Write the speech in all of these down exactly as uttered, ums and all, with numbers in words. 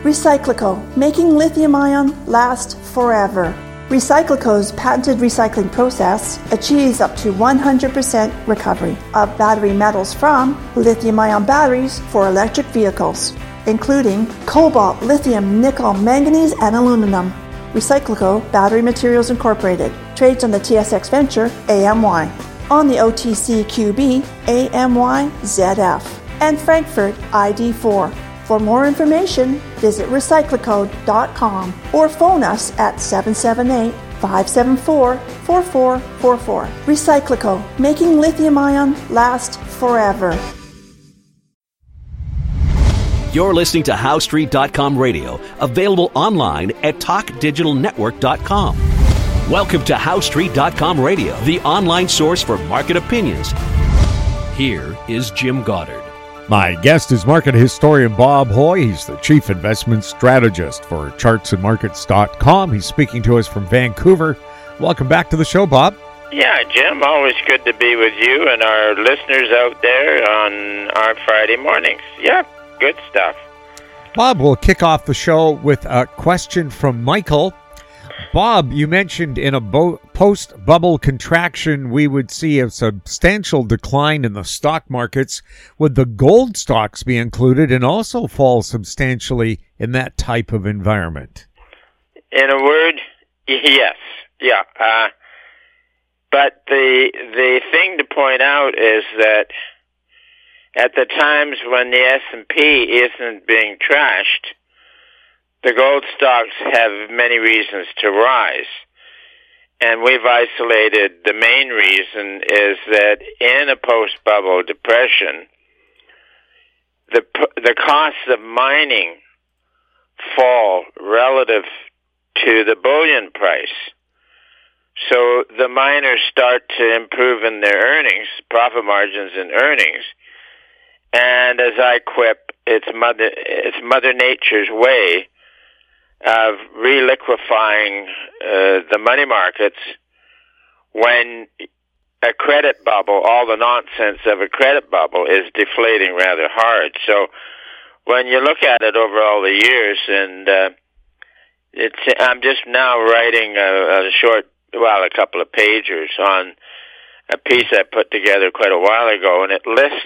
Recyclico, making lithium-ion last forever. Recyclico's patented recycling process achieves up to one hundred percent recovery of battery metals from lithium-ion batteries for electric vehicles, including cobalt, lithium, nickel, manganese, and aluminum. Recyclico Battery Materials Incorporated trades on the T S X Venture A M Y, on the O T C Q B A M Y Z F, and Frankfurt I D four. For more information, visit recyclico dot com or phone us at seven seven eight, five seven four, four four four four. Recyclico, making lithium-ion last forever. You're listening to How Street dot com radio, available online at talk digital network dot com. Welcome to How Street dot com radio, the online source for market opinions. Here is Jim Goddard. My guest is market historian Bob Hoye. He's the chief investment strategist for charts and markets dot com. He's speaking to us from Vancouver. Welcome back to the show, Bob. Yeah, Jim, always good to be with you and our listeners out there on our Friday mornings. Yeah, good stuff. Bob, we'll kick off the show with a question from Michael. Bob, you mentioned in a bo- post-bubble contraction we would see a substantial decline in the stock markets. Would the gold stocks be included and also fall substantially in that type of environment? In a word, yes. Yeah. Uh, but the the thing to point out is that at the times when the S and P isn't being trashed, the gold stocks have many reasons to rise. And we've isolated the main reason is that in a post-bubble depression, the the costs of mining fall relative to the bullion price. So the miners start to improve in their earnings, profit margins and earnings. And as I quip, it's Mother, it's Mother Nature's way of reliquefying uh, the money markets when a credit bubble, all the nonsense of a credit bubble, is deflating rather hard. So when you look at it over all the years, and uh, it's, I'm just now writing a, a short, well, a couple of pagers on a piece I put together quite a while ago, and it lists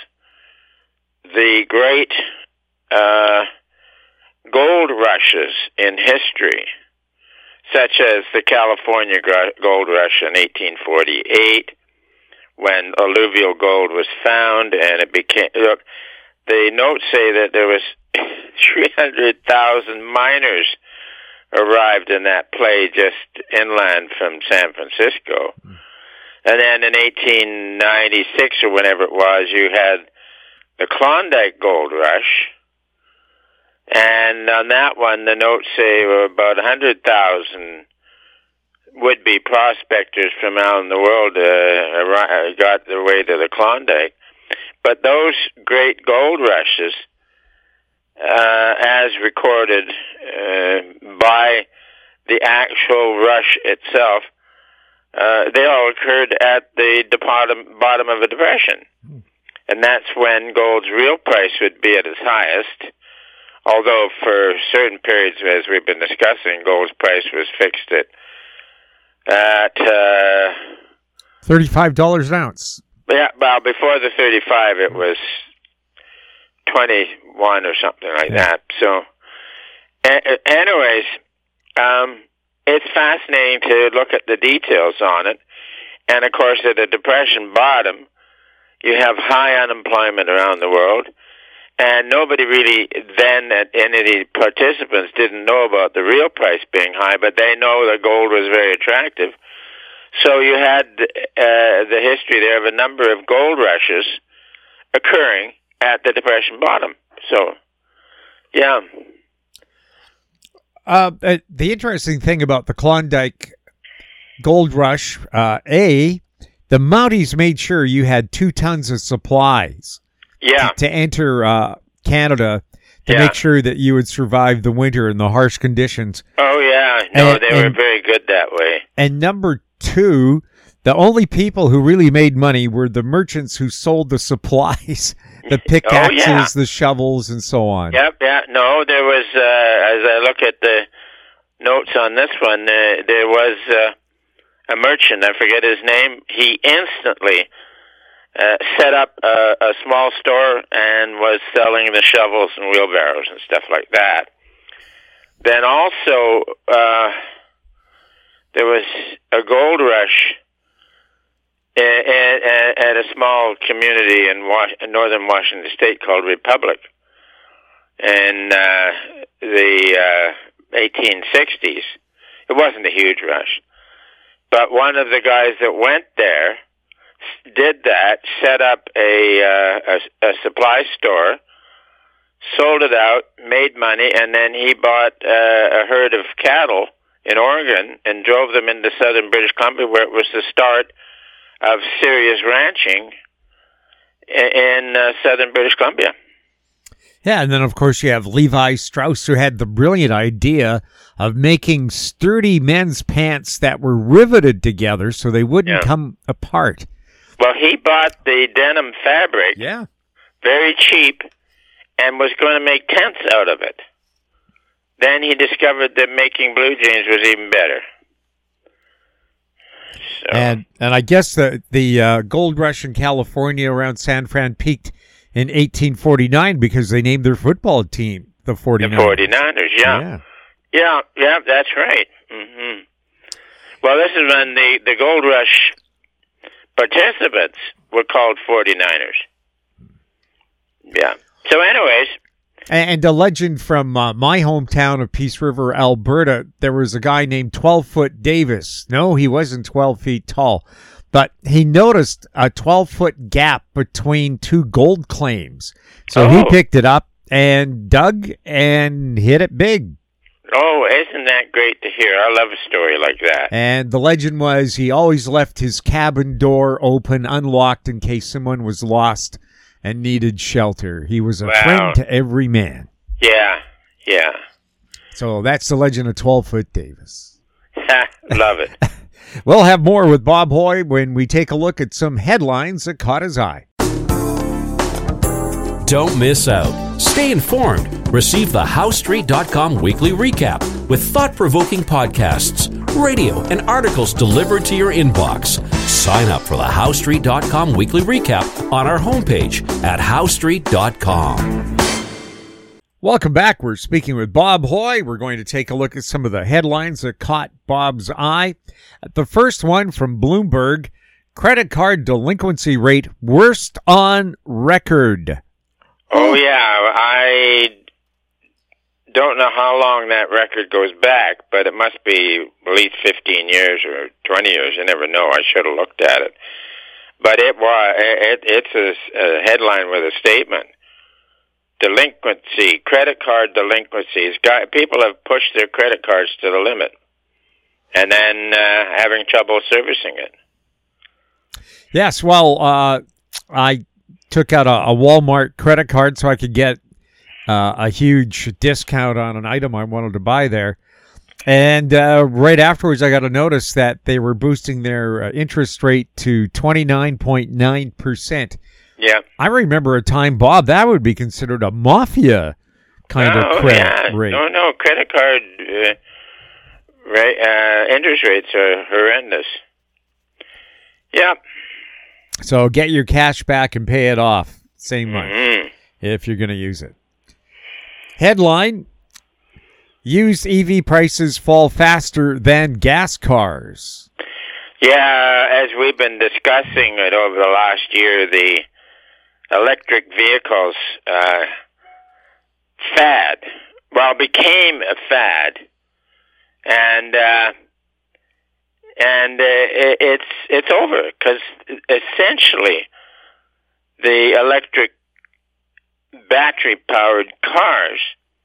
the great uh, gold rushes in history, such as the California gold rush in eighteen forty-eight, when alluvial gold was found, and it became, look, the notes say that there was three hundred thousand miners arrived in that play just inland from San Francisco. Mm. And then in eighteen ninety-six, or whenever it was, you had the Klondike gold rush. And on that one, the notes say well, about one hundred thousand would-be prospectors from around the world uh, got their way to the Klondike. But those great gold rushes, uh, as recorded uh, by the actual rush itself, uh, they all occurred at the bottom, bottom of a depression. Hmm. And that's when gold's real price would be at its highest. Although for certain periods, as we've been discussing, gold's price was fixed at at uh, thirty-five dollars an ounce. Yeah, well, before the thirty-five, it was twenty-one or something like yeah. that. So, a- anyways, um, it's fascinating to look at the details on it. And of course, at a depression bottom, you have high unemployment around the world. And nobody really then, any of the participants, didn't know about the real price being high, but they know that gold was very attractive. So you had uh, the history there of a number of gold rushes occurring at the depression bottom. So, yeah. Uh, the interesting thing about the Klondike gold rush, uh, A, the Mounties made sure you had two tons of supplies. Yeah. To, to enter uh, Canada to yeah. make sure that you would survive the winter and the harsh conditions. Oh, yeah. No, and, they were and, very good that way. And number two, The only people who really made money were the merchants who sold the supplies, the pickaxes, oh, yeah. the shovels, and so on. Yep, yeah. No, there was, uh, as I look at the notes on this one, uh, there was uh, a merchant, I forget his name, he instantly uh, set up a, a small store and was selling the shovels and wheelbarrows and stuff like that. Then also, uh, there was a gold rush at, at a small community in, Was- in northern Washington State called Republic in uh, the uh, eighteen sixties. It wasn't a huge rush. But one of the guys that went there did that, set up a, uh, a, a supply store, sold it out, made money, and then he bought uh, a herd of cattle in Oregon and drove them into southern British Columbia, where it was the start of serious ranching in uh, southern British Columbia. Yeah, and then, of course, you have Levi Strauss, who had the brilliant idea of making sturdy men's pants that were riveted together so they wouldn't Yeah. come apart. Well, he bought the denim fabric Yeah. very cheap and was going to make tents out of it. Then he discovered that making blue jeans was even better. So. And and I guess the, the uh, gold rush in California around San Fran peaked in eighteen forty-nine because they named their football team the The forty-niners. forty-niners, yeah. Yeah. Yeah, yeah, that's right. hmm Well, this is when the, the gold rush participants were called forty-niners. Yeah. So anyways. And a legend from uh, my hometown of Peace River, Alberta, there was a guy named twelve-Foot Davis. No, he wasn't twelve feet tall, but he noticed a twelve-foot gap between two gold claims. So Oh. he picked it up and dug and hit it big. Oh, isn't that great to hear? I love a story like that. And the legend was he always left his cabin door open, unlocked, in case someone was lost and needed shelter. He was a Wow. friend to every man. Yeah, yeah. So that's the legend of twelve-Foot Davis. Love it. We'll have more with Bob Hoye when we take a look at some headlines that caught his eye. Don't miss out. Stay informed. Receive the How Street dot com weekly recap with thought-provoking podcasts, radio, and articles delivered to your inbox. Sign up for the How Street dot com weekly recap on our homepage at How Street dot com. Welcome back. We're speaking with Bob Hoye. We're going to take a look at some of the headlines that caught Bob's eye. The first one from Bloomberg, credit card delinquency rate worst on record. Oh, yeah. I don't know how long that record goes back, but it must be at least fifteen years or twenty years. You never know. I should have looked at it. But it was, it, it's a, a headline with a statement. Delinquency, credit card delinquencies. People have pushed their credit cards to the limit and then uh, having trouble servicing it. Yes, well, uh, I took out a, a Walmart credit card so I could get uh, a huge discount on an item I wanted to buy there. And uh, right afterwards, I got a notice that they were boosting their uh, interest rate to twenty-nine point nine percent. Yeah. I remember a time, Bob, that would be considered a mafia kind oh, of credit yeah. rate. No, no, credit card uh, rate, uh, interest rates are horrendous. Yeah. So get your cash back and pay it off. Same month Mm-hmm. if you're going to use it. Headline, used E V prices fall faster than gas cars. Yeah, as we've been discussing it over the last year, the electric vehicles uh, fad, well, became a fad, and uh, and uh, it, it's it's over because essentially the electric battery-powered cars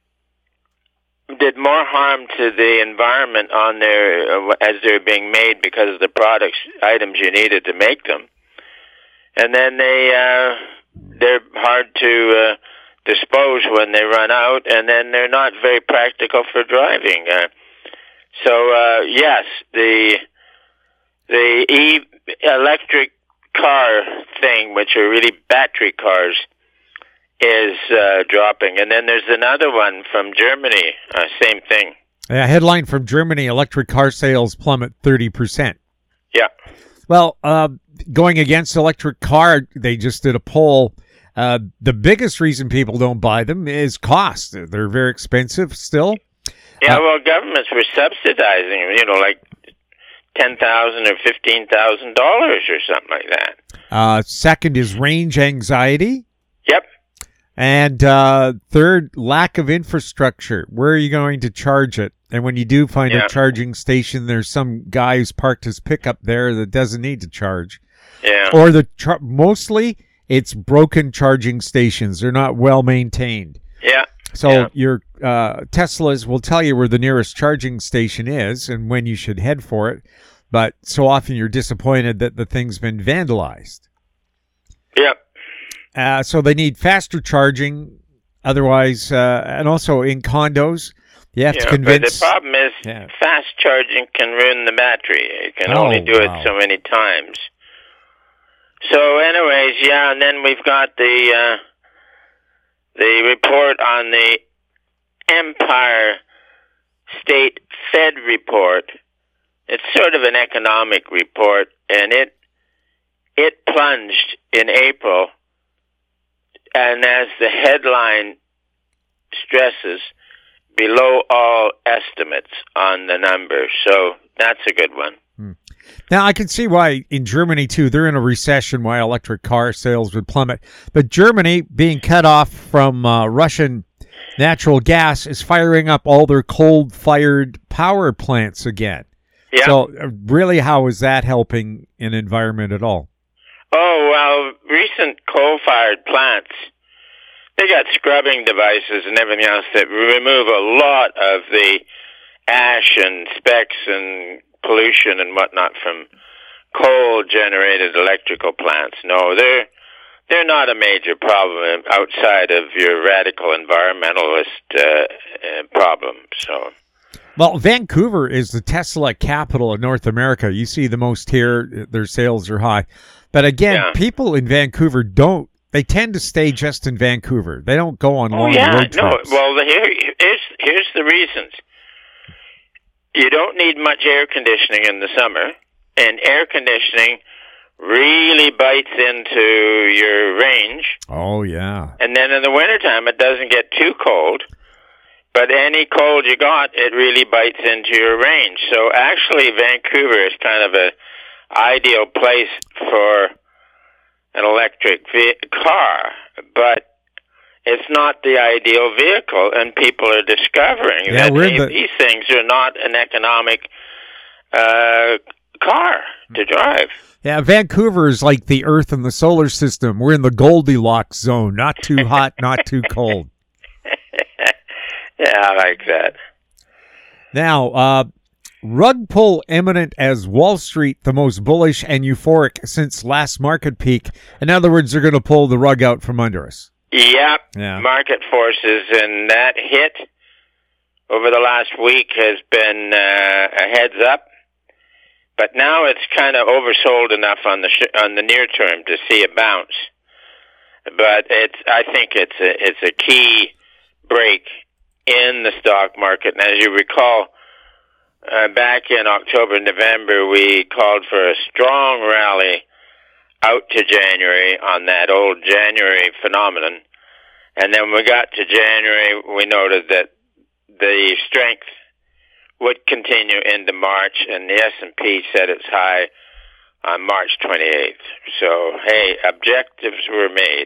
did more harm to the environment on their uh, as they're being made because of the products items you needed to make them, and then they uh, they're hard to uh, dispose when they run out, and then they're not very practical for driving. Uh, so uh, yes, the the e electric car thing, which are really battery cars, is uh, dropping. And then there's another one from Germany, uh, same thing. Yeah, headline from Germany, electric car sales plummet thirty percent. Yeah. Well, uh, going against electric car, they just did a poll. Uh, the biggest reason people don't buy them is cost. They're very expensive still. Yeah, uh, well, governments were subsidizing, you know, like ten thousand dollars or fifteen thousand dollars or something like that. Uh, second is range anxiety. Yep. And uh, third, lack of infrastructure. Where are you going to charge it? And when you do find yeah. a charging station, there's some guy who's parked his pickup there that doesn't need to charge. Yeah. Or the char- mostly it's broken charging stations. They're not well maintained. Yeah. So yeah. your uh, Teslas will tell you where the nearest charging station is and when you should head for it. But so often you're disappointed that the thing's been vandalized. Yep. Uh, so they need faster charging. Otherwise, uh, and also in condos, you have yeah, to convince. But the problem is yeah. fast charging can ruin the battery. You can oh, only do wow. it so many times. So anyways, yeah, and then we've got the uh, the report on the Empire State Fed report. It's sort of an economic report, and it it plunged in April, and as the headline stresses, below all estimates on the numbers. So that's a good one. Hmm. Now, I can see why in Germany, too, they're in a recession, why electric car sales would plummet. But Germany, being cut off from uh, Russian natural gas, is firing up all their coal-fired power plants again. Yeah. So uh, really, how is that helping an environment at all? Oh, well, recent coal-fired plants, they got scrubbing devices and everything else that remove a lot of the ash and specks and pollution and whatnot from coal-generated electrical plants. No, they're they're not a major problem outside of your radical environmentalist uh, uh, problem. So, well, Vancouver is the Tesla capital of North America. You see the most here; their sales are high. But again, yeah. people in Vancouver don't. They tend to stay just in Vancouver. They don't go on oh, long yeah, road trips. No, well, here, here's, here's the reasons. You don't need much air conditioning in the summer, and air conditioning really bites into your range. Oh, yeah. And then in the wintertime, it doesn't get too cold, but any cold you got, it really bites into your range. So actually, Vancouver is kind of a ideal place for an electric ve- car, but it's not the ideal vehicle, and people are discovering yeah, that we're the... these things are not an economic uh, car to drive. Yeah, Vancouver is like the Earth and the solar system. We're in the Goldilocks zone, not too hot, not too cold. Yeah, I like that. Now, uh, rug pull imminent as Wall Street the most bullish and euphoric since last market peak. In other words, they're going to pull the rug out from under us. Yep, yeah. Market forces, and that hit over the last week has been uh, a heads up. But now it's kind of oversold enough on the sh- on the near term to see a bounce. But it's I think it's a it's a key break in the stock market. And as you recall, uh, back in October, November, we called for a strong rally out to January on that old January phenomenon. And then when we got to January, we noted that the strength would continue into March, and the S and P set its high on March twenty-eighth. So, hey, objectives were made.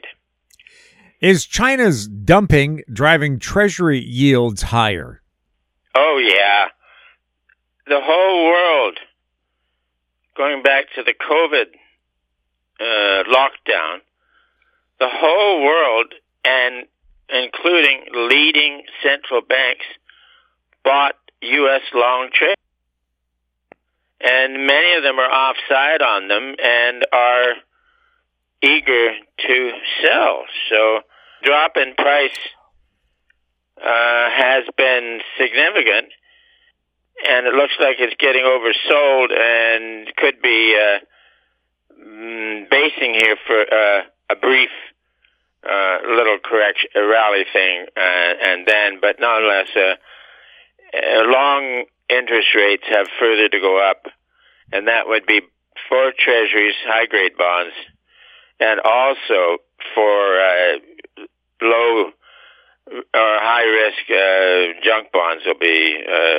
Is China's dumping driving Treasury yields higher? Oh, yeah. The whole world, going back to the COVID uh, lockdown, the whole world, and including leading central banks, bought U S long trade. And many of them are offside on them and are eager to sell. So drop in price uh, has been significant. and it looks like it's getting oversold and could be uh, mm, basing here for uh, a brief uh, little correction, a rally thing, uh, and then, but nonetheless, uh, uh, long interest rates have further to go up, and that would be for Treasuries, high-grade bonds, and also for uh, low or high-risk uh, junk bonds will be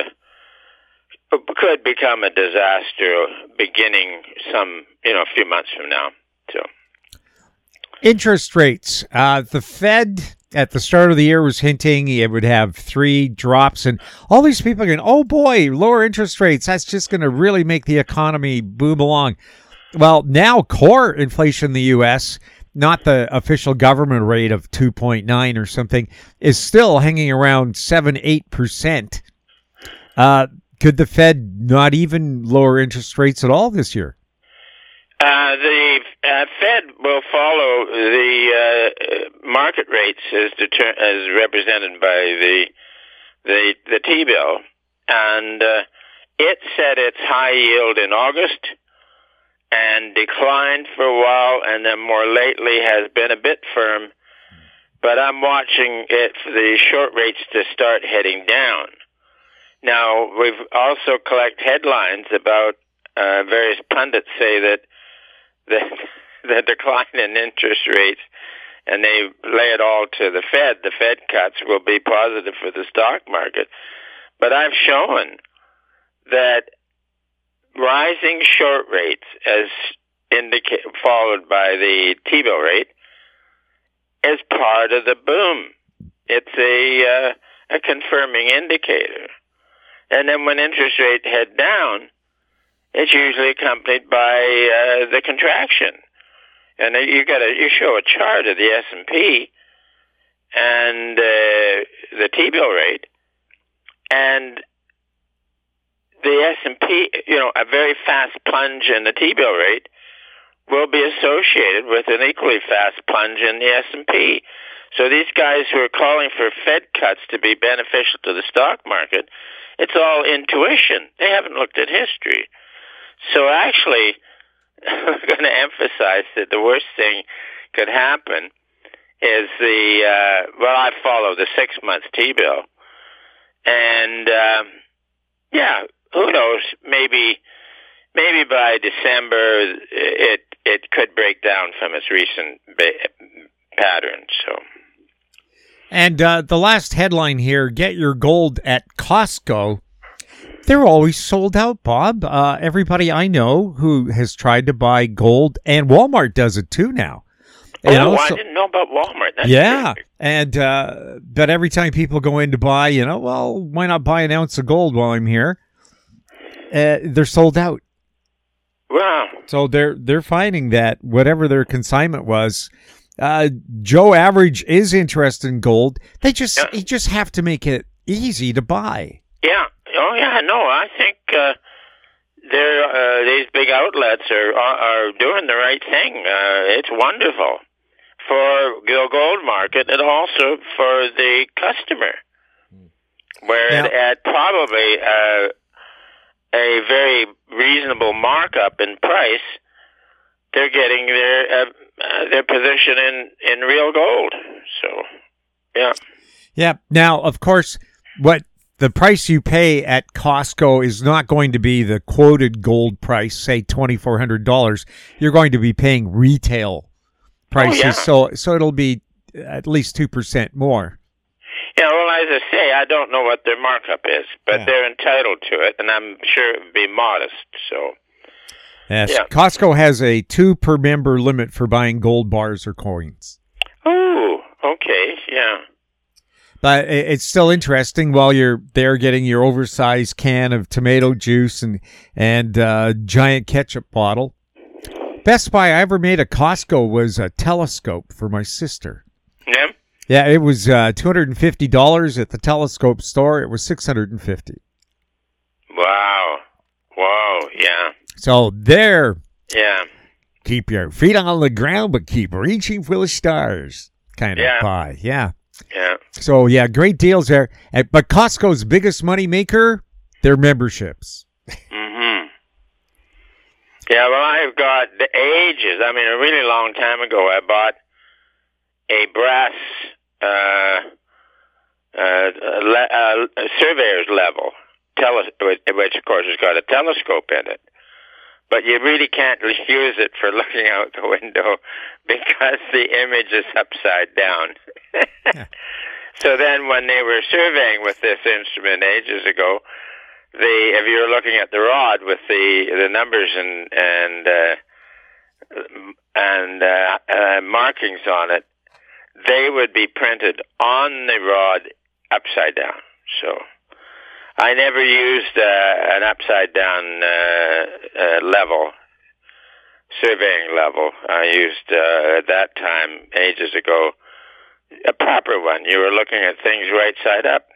uh, could become a disaster beginning some you know a few months from now. So, interest rates. Uh, the Fed at the start of the year was hinting it would have three drops, and all these people are going, "Oh boy, lower interest rates. That's just going to really make the economy boom along." Well, now core inflation in the U S, not the official government rate of two point nine or something, is still hanging around seven, eight percent. Uh, could the Fed not even lower interest rates at all this year? Uh, the uh, Fed will follow the uh, market rates as, deter- as represented by the the the T-bill, and uh, it set its high yield in August and declined for a while, and then more lately has been a bit firm. But I'm watching it for the short rates to start heading down. Now, we've also collect headlines about uh, various pundits say that the, the decline in interest rates, and they lay it all to the Fed. The Fed cuts will be positive for the stock market. But I've shown that rising short rates, as indicated, followed by the T-bill rate, is part of the boom. It's a uh, a confirming indicator. And then when interest rates head down, it's usually accompanied by uh, the contraction. And you got to you show a chart of the S and P and uh, the T-bill rate, and the S and P, you know, a very fast plunge in the T-bill rate will be associated with an equally fast plunge in the S and P. So these guys who are calling for Fed cuts to be beneficial to the stock market, it's all intuition. They haven't looked at history. So actually, we're going to emphasize that the worst thing could happen is the, uh, well, I follow the six-month T-bill. And, um, yeah, who knows, maybe maybe by December it it could break down from its recent ba- pattern. So, And uh, the last headline here, get your gold at Costco. They're always sold out, Bob. Uh, everybody I know who has tried to buy gold, and Walmart does it too now. Oh, You know, I so- didn't know about Walmart. That's yeah, terrific. and uh, but every time people go in to buy, you know, well, why not buy an ounce of gold while I'm here? Uh, they're sold out. Wow. So they're they're finding that whatever their consignment was, uh, Joe Average is interested in gold. They just Yeah. you just have to make it easy to buy. Yeah. Oh, yeah. No, I think uh, they're uh, these big outlets are are doing the right thing. Uh, it's wonderful for the gold market and also for the customer, where Now- at, at probably uh, a very reasonable markup in price, they're getting their uh, uh, their position in, in real gold. So, yeah. Yeah. Now, of course, what the price you pay at Costco is not going to be the quoted gold price, say twenty-four hundred dollars. You're going to be paying retail prices, yeah. so so it'll be at least two percent more. Yeah, well, as I say, I don't know what their markup is, but Yeah. they're entitled to it, and I'm sure it would be modest. So, Yes, Yeah. Costco has a two per member limit for buying gold bars or coins. oh, okay, yeah. But i- it's still interesting while you're there getting your oversized can of tomato juice and and uh, giant ketchup bottle. Best buy I ever made at Costco was a telescope for my sister. Yeah? Yeah, it was uh, two hundred fifty dollars at the telescope store. It was six hundred fifty dollars. Wow. Wow, yeah. So there, Yeah. keep your feet on the ground, but keep reaching for the stars kind of Yeah. buy. Yeah. Yeah. So, yeah, great deals there. Uh, But Costco's biggest money maker, their memberships. Mm-hmm. Yeah, well, I've got the ages. I mean, a really long time ago, I bought a brass uh, uh, le- uh, surveyor's level, tele- which, of course, has got a telescope in it. But you really can't use it for looking out the window because the image is upside down. So then when they were surveying with this instrument ages ago, the if you were looking at the rod with the the numbers and and uh, and uh, uh, markings on it, they would be printed on the rod upside down. So I never used uh, an upside down uh, uh, level, surveying level. I used uh, at that time ages ago a proper one. You were looking at things right side up.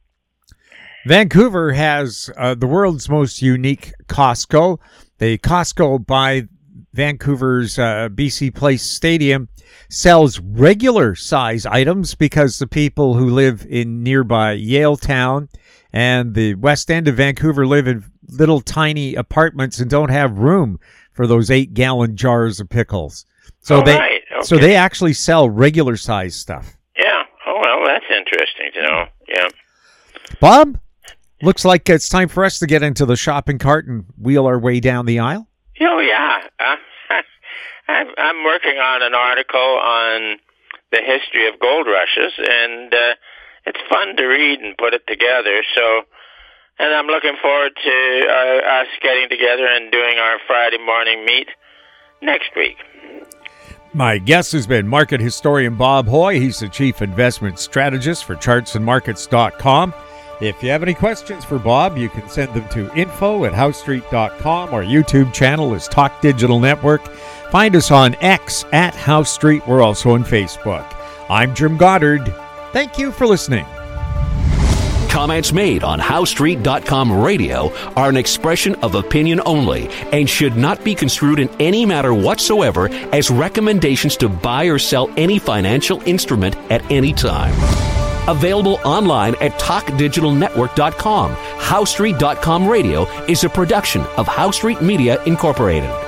Vancouver has uh, the world's most unique Costco. The Costco by Vancouver's uh, B C Place Stadium sells regular size items because the people who live in nearby Yaletown and the west end of Vancouver live in little tiny apartments and don't have room for those eight gallon jars of pickles. So oh, they right. Okay. so they actually sell regular size stuff. Yeah. Oh, well, that's interesting to know. Yeah. Bob, looks like it's time for us to get into the shopping cart and wheel our way down the aisle. Oh, yeah. Uh, I'm, I'm working on an article on the history of gold rushes, and uh, it's fun to read and put it together. So, and I'm looking forward to uh, us getting together and doing our Friday morning meet next week. My guest has been market historian Bob Hoye. He's the chief investment strategist for charts and markets dot com. If you have any questions for Bob, you can send them to info at house street dot com. Our YouTube channel is Talk Digital Network. Find us on X at House Street. We're also on Facebook. I'm Jim Goddard. Thank you for listening. Comments made on house street dot com radio are an expression of opinion only and should not be construed in any matter whatsoever as recommendations to buy or sell any financial instrument at any time. Available online at talk digital network dot com. house street dot com radio is a production of House Street Media Incorporated.